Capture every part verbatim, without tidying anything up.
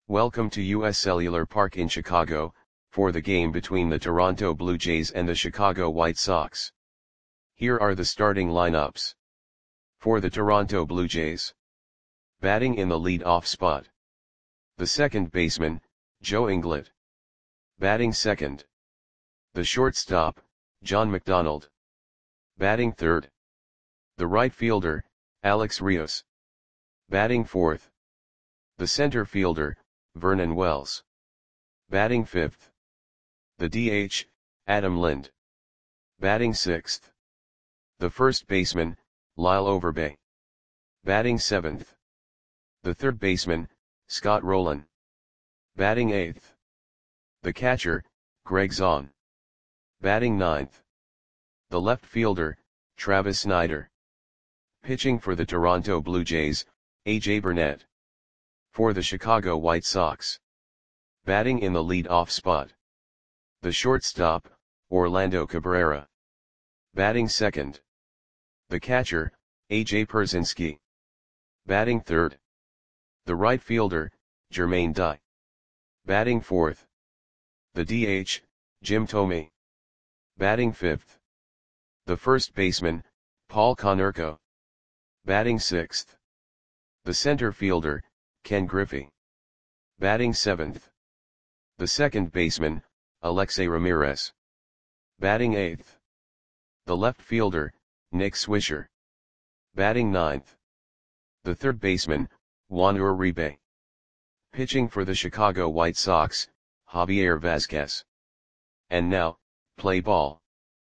Welcome to U S Cellular Park in Chicago, for the game between the Toronto Blue Jays and the Chicago White Sox. Here are the starting lineups. For the Toronto Blue Jays. Batting in the lead-off spot. The second baseman, Joe Inglet. Batting second. The shortstop, John McDonald. Batting third. The right fielder, Alex Rios. Batting fourth. The center fielder, Vernon Wells. Batting fifth. The D H, Adam Lind. Batting sixth. The first baseman, Lyle Overbay. Batting seventh. The third baseman, Scott Rolen. Batting eighth. The catcher, Greg Zahn. Batting ninth. The left fielder, Travis Snyder. Pitching for the Toronto Blue Jays, A J Burnett. For the Chicago White Sox. Batting in the lead-off spot. The shortstop, Orlando Cabrera. Batting second. The catcher, A J Pierzynski. Batting third. The right fielder, Jermaine Dye. Batting fourth. The D H, Jim Thome. Batting fifth. The first baseman, Paul Konerko. Batting sixth. The center fielder, Ken Griffey. Batting seventh. The second baseman, Alexei Ramirez. Batting eighth. The left fielder, Nick Swisher. Batting ninth. The third baseman, Juan Uribe. Pitching for the Chicago White Sox, Javier Vazquez. And now, play ball.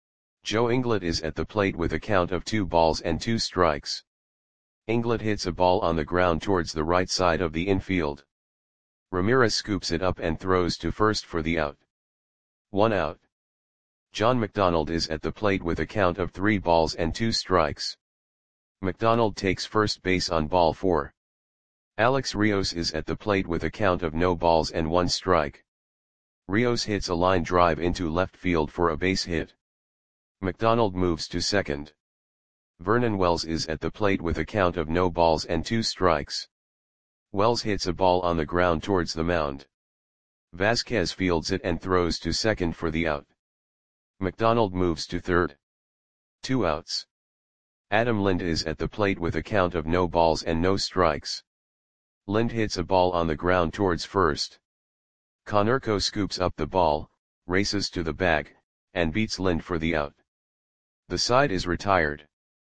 Joe Inglet is at the plate with a count of two balls and two strikes. Inglet hits a ball on the ground towards the right side of the infield. Ramirez scoops it up and throws to first for the out. One out. John McDonald is at the plate with a count of three balls and two strikes. McDonald takes first base on ball four. Alex Rios is at the plate with a count of no balls and one strike. Rios hits a line drive into left field for a base hit. McDonald moves to second. Vernon Wells is at the plate with a count of no balls and two strikes. Wells hits a ball on the ground towards the mound. Vazquez fields it and throws to second for the out. McDonald moves to third. Two outs. Adam Lind is at the plate with a count of no balls and no strikes. Lind hits a ball on the ground towards first. Konerko scoops up the ball, races to the bag, and beats Lind for the out. The side is retired.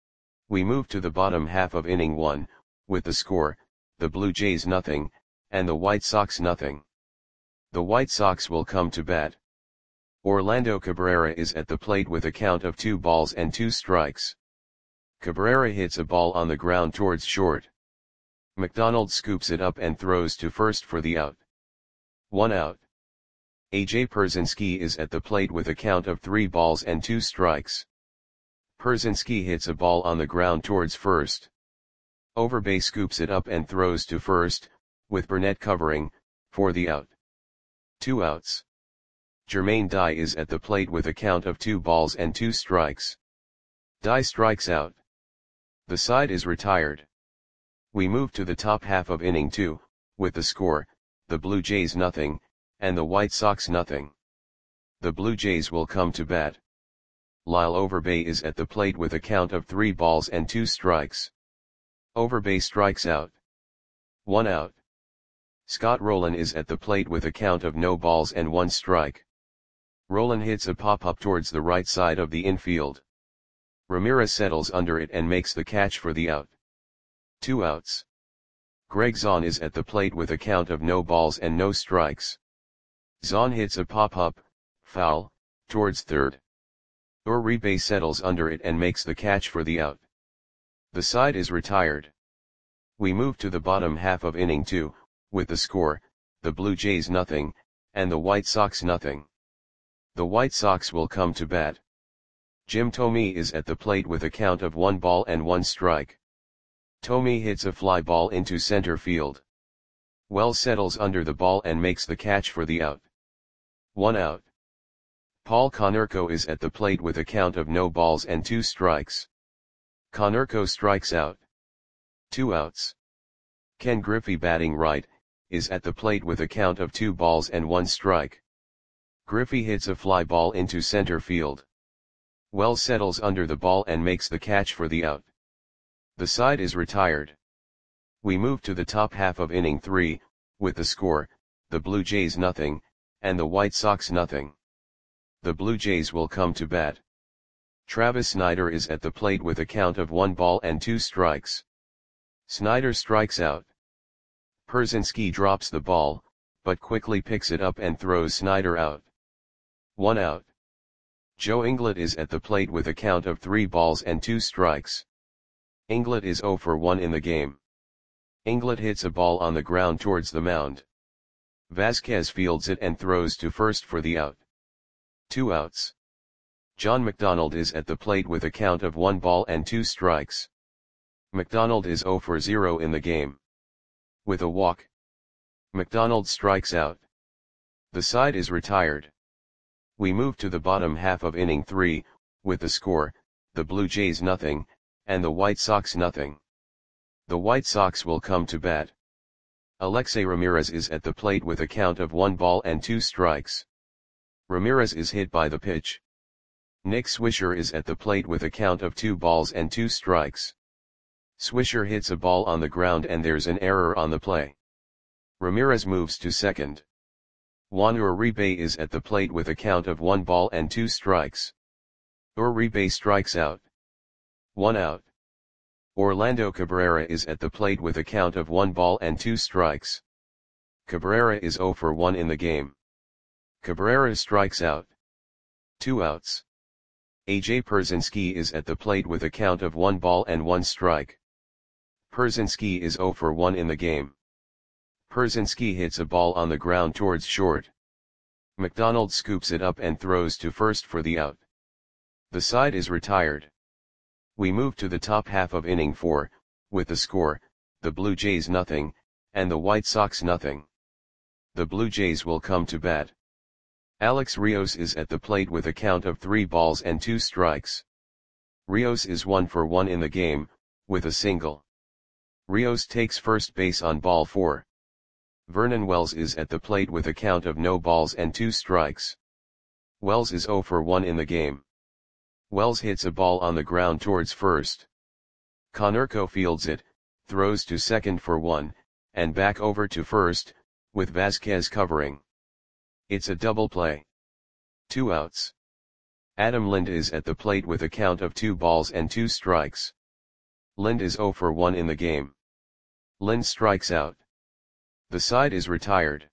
We move to the bottom half of inning one, with the score, the Blue Jays nothing, and the White Sox nothing. The White Sox will come to bat. Orlando Cabrera is at the plate with a count of two balls and two strikes. Cabrera hits a ball on the ground towards short. McDonald scoops it up and throws to first for the out. One out. A J Pierzynski is at the plate with a count of three balls and two strikes. Pierzynski hits a ball on the ground towards first. Overbay scoops it up and throws to first, with Burnett covering, for the out. Two outs. Jermaine Dye is at the plate with a count of two balls and two strikes. Dye strikes out. The side is retired. We move to the top half of inning two, with the score, the Blue Jays nothing, and the White Sox nothing. The Blue Jays will come to bat. Lyle Overbay is at the plate with a count of three balls and two strikes. Overbay strikes out. One out. Scott Rolen is at the plate with a count of no balls and one strike. Rolen hits a pop-up towards the right side of the infield. Ramirez settles under it and makes the catch for the out. Two outs. Greg Zahn is at the plate with a count of no balls and no strikes. Zahn hits a pop-up, foul, towards third. Uribe settles under it and makes the catch for the out. The side is retired. We move to the bottom half of inning two, with the score, the Blue Jays nothing, and the White Sox nothing. The White Sox will come to bat. Jim Thome is at the plate with a count of one ball and one strike. Thome hits a fly ball into center field. Wells settles under the ball and makes the catch for the out. One out. Paul Konerko is at the plate with a count of no balls and two strikes. Konerko strikes out. Two outs. Ken Griffey batting right, is at the plate with a count of two balls and one strike. Griffey hits a fly ball into center field. Wells settles under the ball and makes the catch for the out. The side is retired. We move to the top half of inning three, with the score, the Blue Jays nothing, and the White Sox nothing. The Blue Jays will come to bat. Travis Snider is at the plate with a count of one ball and two strikes. Snider strikes out. Pierzynski drops the ball, but quickly picks it up and throws Snider out. One out. Joe Inglet is at the plate with a count of three balls and two strikes. Inglet is oh for one in the game. Inglet hits a ball on the ground towards the mound. Vasquez fields it and throws to first for the out. Two outs. John McDonald is at the plate with a count of one ball and two strikes. McDonald is oh for zero in the game. With a walk, McDonald strikes out. The side is retired. We move to the bottom half of inning three, with the score, the Blue Jays nothing, and the White Sox nothing. The White Sox will come to bat. Alexei Ramirez is at the plate with a count of one ball and two strikes. Ramirez is hit by the pitch. Nick Swisher is at the plate with a count of two balls and two strikes. Swisher hits a ball on the ground and there's an error on the play. Ramirez moves to second. Juan Uribe is at the plate with a count of one ball and two strikes. Uribe strikes out. One out. Orlando Cabrera is at the plate with a count of one ball and two strikes. Cabrera is oh for one in the game. Cabrera strikes out. Two outs. A J Pierzynski is at the plate with a count of one ball and one strike. Pierzynski is oh for one in the game. Pierzynski hits a ball on the ground towards short. McDonald scoops it up and throws to first for the out. The side is retired. We move to the top half of inning four, with the score, the Blue Jays nothing, and the White Sox nothing. The Blue Jays will come to bat. Alex Rios is at the plate with a count of three balls and two strikes. Rios is one for one in the game, with a single. Rios takes first base on ball four. Vernon Wells is at the plate with a count of no balls and two strikes. Wells is oh for one in the game. Wells hits a ball on the ground towards first. Konerko fields it, throws to second for one, and back over to first, with Vasquez covering. It's a double play. Two outs. Adam Lind is at the plate with a count of two balls and two strikes. Lind is oh for one in the game. Lind strikes out. The side is retired.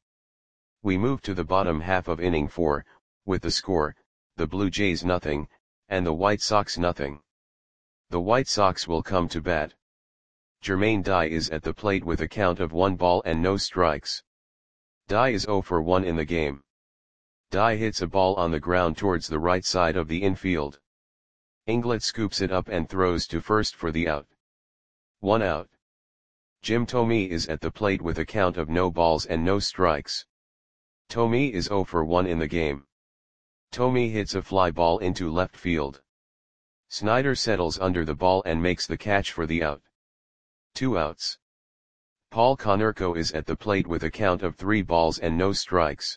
We move to the bottom half of inning four, with the score, the Blue Jays nothing, and the White Sox nothing. The White Sox will come to bat. Jermaine Dye is at the plate with a count of one ball and no strikes. Dye is oh for one in the game. Dye hits a ball on the ground towards the right side of the infield. Inglet scoops it up and throws to first for the out. One out. Jim Thome is at the plate with a count of no balls and no strikes. Thome is oh for one in the game. Thome hits a fly ball into left field. Snider settles under the ball and makes the catch for the out. Two outs. Paul Konerko is at the plate with a count of three balls and no strikes.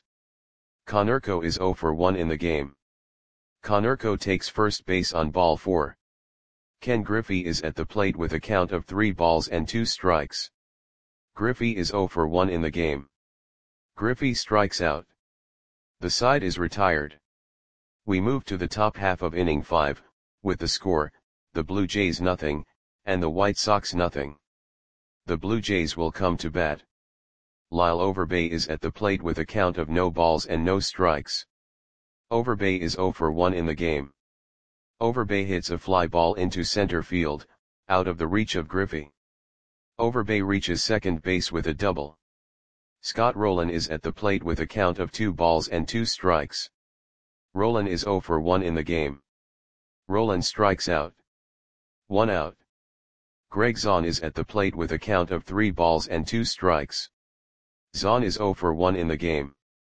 Konerko is oh for one in the game. Konerko takes first base on ball four. Ken Griffey is at the plate with a count of three balls and two strikes. Griffey is oh for one in the game. Griffey strikes out. The side is retired. We move to the top half of inning five, with the score, the Blue Jays nothing, and the White Sox nothing. The Blue Jays will come to bat. Lyle Overbay is at the plate with a count of no balls and no strikes. Overbay is oh for one in the game. Overbay hits a fly ball into center field, out of the reach of Griffey. Overbay reaches second base with a double. Scott Rowland is at the plate with a count of two balls and two strikes. Rowland is oh for one in the game. Rowland strikes out. One out. Greg Zahn is at the plate with a count of three balls and two strikes. Zahn is oh for one in the game.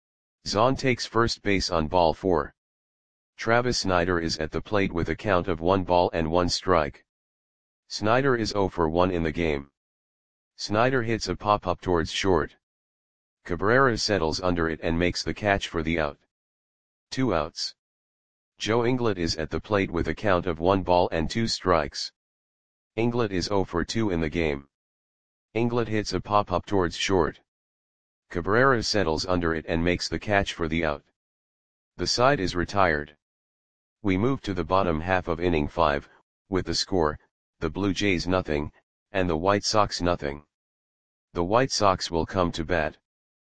Zahn takes first base on ball four. Travis Snider is at the plate with a count of one ball and one strike. Snider is oh for one in the game. Snider hits a pop-up towards short. Cabrera settles under it and makes the catch for the out. Two outs. Joe Inglet is at the plate with a count of one ball and two strikes. Inglet is oh for two in the game. Inglet hits a pop-up towards short. Cabrera settles under it and makes the catch for the out. The side is retired. We move to the bottom half of inning five, with the score, the Blue Jays nothing, and the White Sox nothing. The White Sox will come to bat.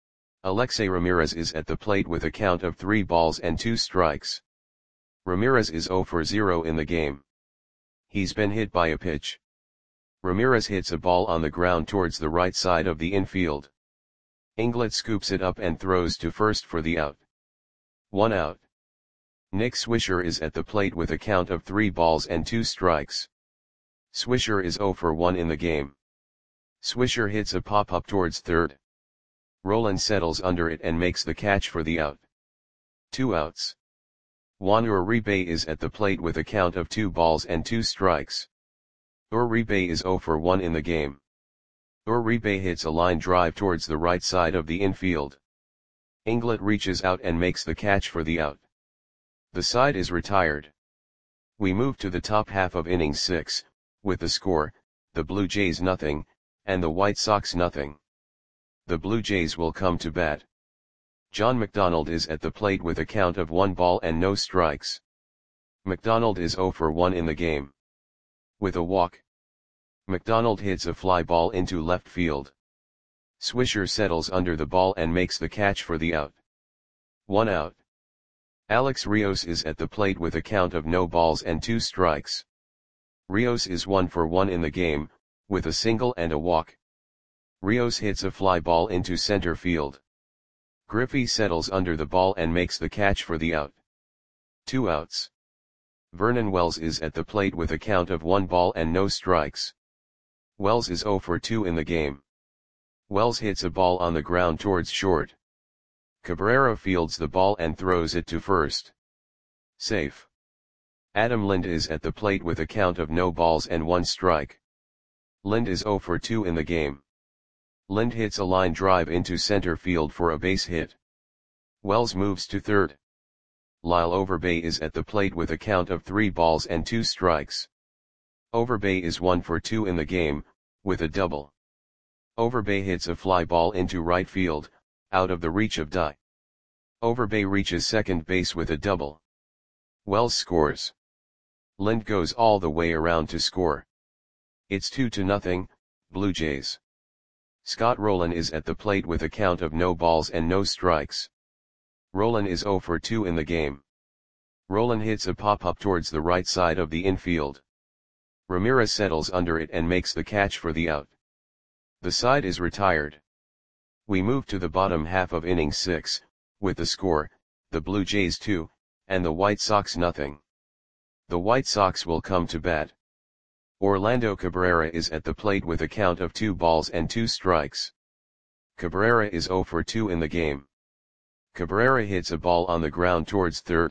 Alexei Ramirez is at the plate with a count of three balls and two strikes. Ramirez is oh for zero in the game. He's been hit by a pitch. Ramirez hits a ball on the ground towards the right side of the infield. Inglet scoops it up and throws to first for the out. One out. Nick Swisher is at the plate with a count of three balls and two strikes. Swisher is oh for one in the game. Swisher hits a pop-up towards third. Rolen settles under it and makes the catch for the out. Two outs. Juan Uribe is at the plate with a count of two balls and two strikes. Uribe is oh for one in the game. Uribe hits a line drive towards the right side of the infield. Inglet reaches out and makes the catch for the out. The side is retired. We move to the top half of inning six, with the score, the Blue Jays nothing, and the White Sox nothing. The Blue Jays will come to bat. John McDonald is at the plate with a count of one ball and no strikes. McDonald is oh for one in the game. With a walk, McDonald hits a fly ball into left field. Swisher settles under the ball and makes the catch for the out. One out. Alex Rios is at the plate with a count of no balls and two strikes. Rios is one for one in the game, with a single and a walk. Rios hits a fly ball into center field. Griffey settles under the ball and makes the catch for the out. Two outs. Vernon Wells is at the plate with a count of one ball and no strikes. Wells is oh for two in the game. Wells hits a ball on the ground towards short. Cabrera fields the ball and throws it to first. Safe. Adam Lind is at the plate with a count of no balls and one strike. Lind is oh for two in the game. Lind hits a line drive into center field for a base hit. Wells moves to third. Lyle Overbay is at the plate with a count of three balls and two strikes. Overbay is one for two in the game, with a double. Overbay hits a fly ball into right field, out of the reach of Dye. Overbay reaches second base with a double. Wells scores. Lind goes all the way around to score. It's two to nothing, Blue Jays. Scott Rolen is at the plate with a count of no balls and no strikes. Rolen is oh for two in the game. Rolen hits a pop-up towards the right side of the infield. Ramirez settles under it and makes the catch for the out. The side is retired. We move to the bottom half of inning six, with the score, the Blue Jays two, and the White Sox nothing. The White Sox will come to bat. Orlando Cabrera is at the plate with a count of two balls and two strikes. Cabrera is oh for two in the game. Cabrera hits a ball on the ground towards third.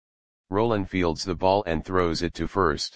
Rolen fields the ball and throws it to first.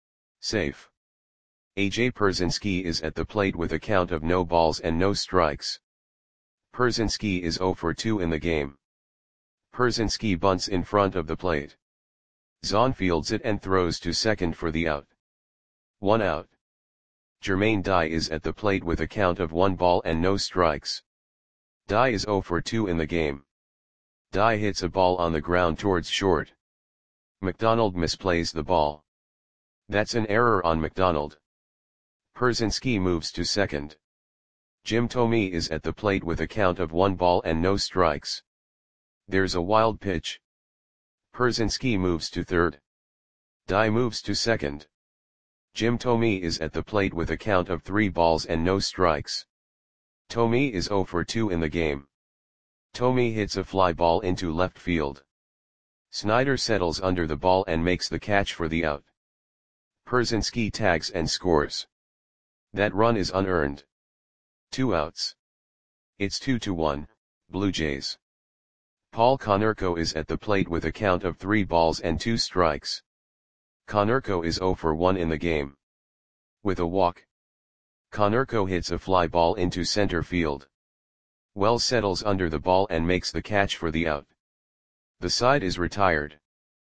Safe. A J Pierzynski is at the plate with a count of no balls and no strikes. Pierzynski is oh for two in the game. Pierzynski bunts in front of the plate. Zahn fields it and throws to second for the out. One out. Jermaine Dye is at the plate with a count of one ball and no strikes. Dye is oh for two in the game. Dye hits a ball on the ground towards short. McDonald misplays the ball. That's an error on McDonald. Pierzynski moves to second. Jim Thome is at the plate with a count of one ball and no strikes. There's a wild pitch. Pierzynski moves to third. Dye moves to second. Jim Thome is at the plate with a count of three balls and no strikes. Thome is oh for two in the game. Thome hits a fly ball into left field. Snyder settles under the ball and makes the catch for the out. Pierzynski tags and scores. That run is unearned. Two outs. It's two to one, Blue Jays. Paul Konerko is at the plate with a count of three balls and two strikes. Konerko is oh for one in the game. With a walk, Konerko hits a fly ball into center field. Wells settles under the ball and makes the catch for the out. The side is retired.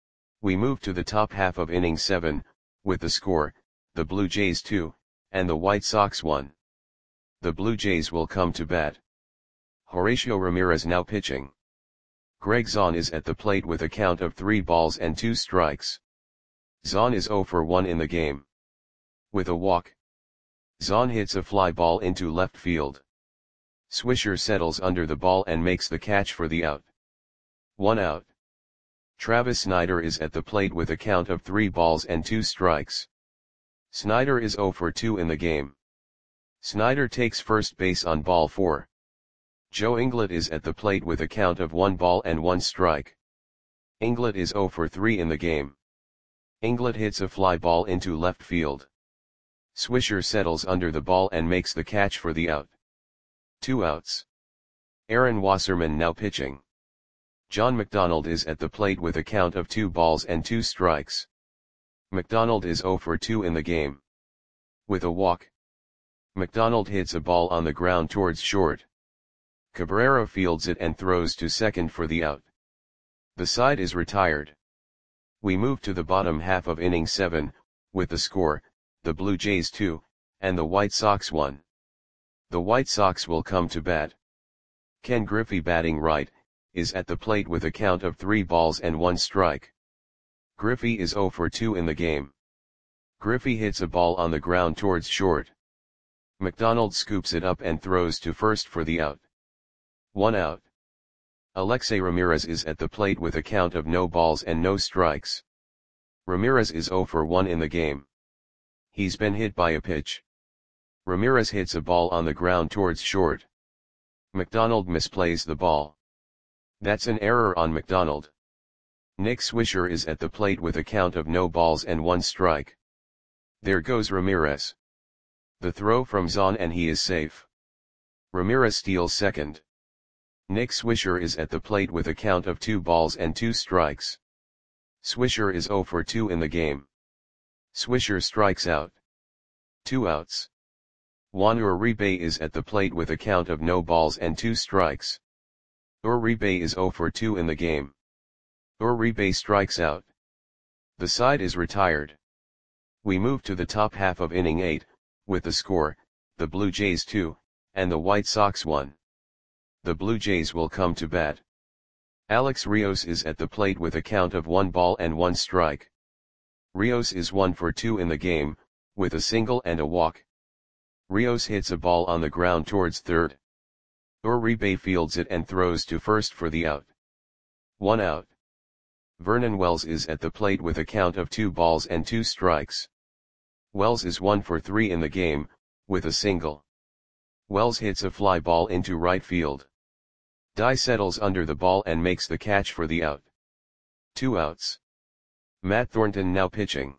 We move to the top half of inning seven, with the score, the Blue Jays two, and the White Sox one. The Blue Jays will come to bat. Horacio Ramirez now pitching. Greg Zaun is at the plate with a count of three balls and two strikes. Zaun is oh for one in the game. With a walk, Zaun hits a fly ball into left field. Swisher settles under the ball and makes the catch for the out. One out. Travis Snider is at the plate with a count of three balls and two strikes. Snider is oh for two in the game. Snider takes first base on ball four. Joe Inglet is at the plate with a count of one ball and one strike. Inglet is oh for three in the game. Inglet hits a fly ball into left field. Swisher settles under the ball and makes the catch for the out. Two outs. Aaron Wasserman now pitching. John McDonald is at the plate with a count of two balls and two strikes. McDonald is oh for two in the game. With a walk, McDonald hits a ball on the ground towards short. Cabrera fields it and throws to second for the out. The side is retired. We move to the bottom half of inning seven, with the score, the Blue Jays two, and the White Sox one. The White Sox will come to bat. Ken Griffey batting right, is at the plate with a count of three balls and one strike. Griffey is oh for two in the game. Griffey hits a ball on the ground towards short. McDonald scoops it up and throws to first for the out. One out. Alexei Ramirez is at the plate with a count of no balls and no strikes. Ramirez is oh for one in the game. He's been hit by a pitch. Ramirez hits a ball on the ground towards short. McDonald misplays the ball. That's an error on McDonald. Nick Swisher is at the plate with a count of no balls and one strike. There goes Ramirez. The throw from Zaun and he is safe. Ramirez steals second. Nick Swisher is at the plate with a count of two balls and two strikes. Swisher is oh for two in the game. Swisher strikes out. Two outs. Juan Uribe is at the plate with a count of no balls and two strikes. Uribe is oh for two in the game. Uribe strikes out. The side is retired. We move to the top half of inning eight, with the score, the Blue Jays two, and the White Sox one. The Blue Jays will come to bat. Alex Rios is at the plate with a count of one ball and one strike. Rios is one for two in the game, with a single and a walk. Rios hits a ball on the ground towards third. Uribe fields it and throws to first for the out. One out. Vernon Wells is at the plate with a count of two balls and two strikes. Wells is one for three in the game, with a single. Wells hits a fly ball into right field. Dye settles under the ball and makes the catch for the out. Two outs. Matt Thornton now pitching.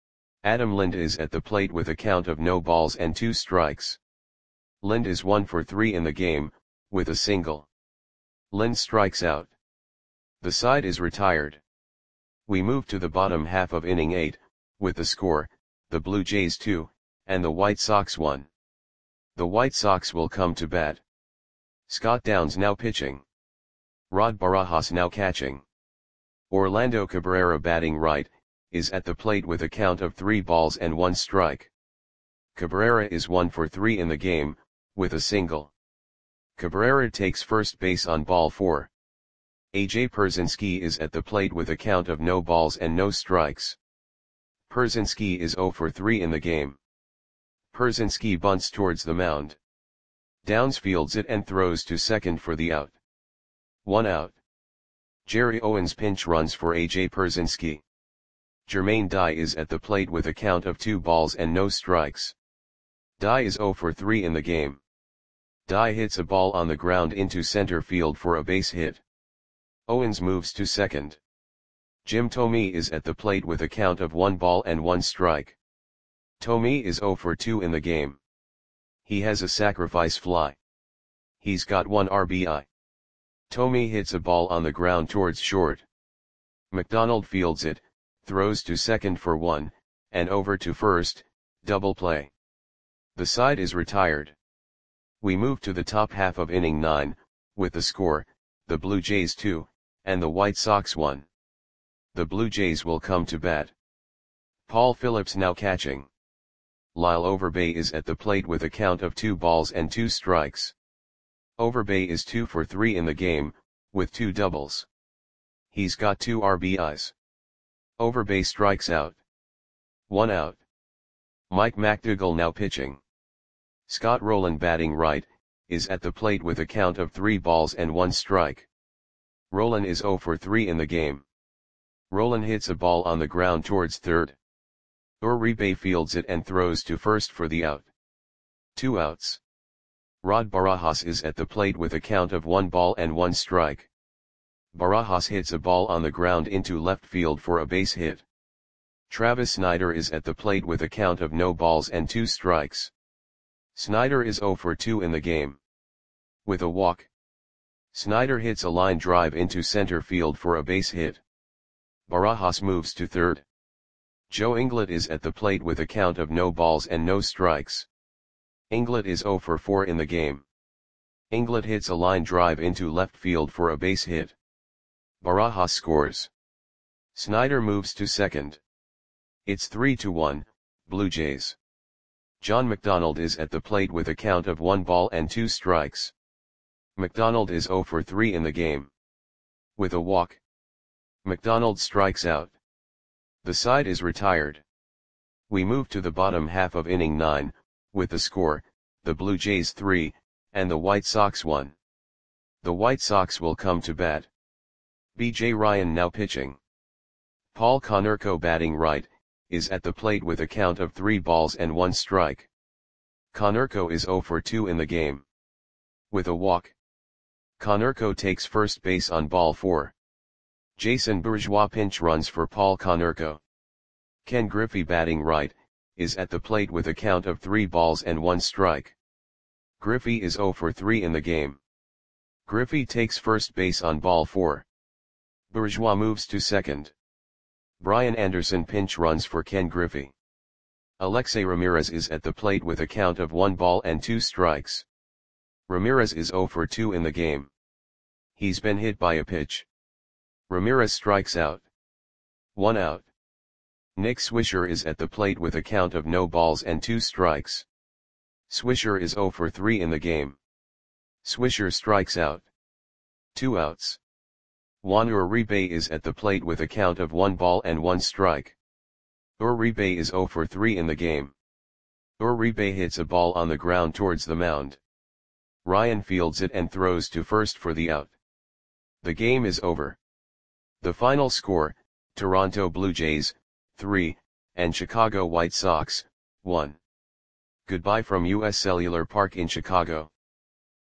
Adam Lind is at the plate with a count of no balls and two strikes. Lind is one for three in the game, with a single. Lind strikes out. The side is retired. We move to the bottom half of inning eight, with the score, the Blue Jays two, and the White Sox one. The White Sox will come to bat. Scott Downs now pitching. Rod Barajas now catching. Orlando Cabrera batting right, is at the plate with a count of three balls and one strike. Cabrera is one for three in the game, with a single. Cabrera takes first base on ball four. A J Pierzynski is at the plate with a count of no balls and no strikes. Pierzynski is oh for three in the game. Pierzynski bunts towards the mound. Downs fields it and throws to second for the out. One out. Jerry Owens pinch runs for A J Pierzynski. Jermaine Dye is at the plate with a count of two balls and no strikes. Dye is oh for three in the game. Dye hits a ball on the ground into center field for a base hit. Owens moves to second. Jim Thome is at the plate with a count of one ball and one strike. Thome is oh for two in the game. He has a sacrifice fly. He's got one R B I. Thome hits a ball on the ground towards short. McDonald fields it, throws to second for one, and over to first, double play. The side is retired. We move to the top half of inning nine, with the score, the Blue Jays two, and the White Sox one. The Blue Jays will come to bat. Paul Phillips now catching. Lyle Overbay is at the plate with a count of two balls and two strikes. Overbay is two for three in the game, with two doubles. He's got two R B Is. Overbay strikes out. One out. Mike McDougall now pitching. Scott Rowland batting right, is at the plate with a count of three balls and one strike. Rowland is zero for three in the game. Rowland hits a ball on the ground towards third. Uribe fields it and throws to first for the out. Two outs. Rod Barajas is at the plate with a count of one ball and one strike. Barajas hits a ball on the ground into left field for a base hit. Travis Snider is at the plate with a count of no balls and two strikes. Snider is zero for two in the game. With a walk. Snider hits a line drive into center field for a base hit. Barajas moves to third. Joe Inglet is at the plate with a count of no balls and no strikes. Inglet is zero for four in the game. Inglet hits a line drive into left field for a base hit. Barajas scores. Snider moves to second. It's three to one, Blue Jays. John McDonald is at the plate with a count of one ball and two strikes. McDonald is zero for three in the game. With a walk. McDonald strikes out. The side is retired. We move to the bottom half of inning nine, with the score, the Blue Jays three, and the White Sox one. The White Sox will come to bat. B J Ryan now pitching. Paul Konerko batting right, is at the plate with a count of three balls and one strike. Konerko is zero for two in the game. With a walk. Konerko takes first base on ball four. Jason Bourgeois pinch runs for Paul Konerko. Ken Griffey batting right, is at the plate with a count of three balls and one strike. Griffey is zero for three in the game. Griffey takes first base on ball four. Bourgeois moves to second. Brian Anderson pinch runs for Ken Griffey. Alexei Ramirez is at the plate with a count of one ball and two strikes. Ramirez is zero for two in the game. He's been hit by a pitch. Ramirez strikes out. One out. Nick Swisher is at the plate with a count of no balls and two strikes. Swisher is zero for three in the game. Swisher strikes out. Two outs. Juan Uribe is at the plate with a count of one ball and one strike. Uribe is zero for three in the game. Uribe hits a ball on the ground towards the mound. Ryan fields it and throws to first for the out. The game is over. The final score, Toronto Blue Jays, three, and Chicago White Sox, one. Goodbye from U S Cellular Park in Chicago.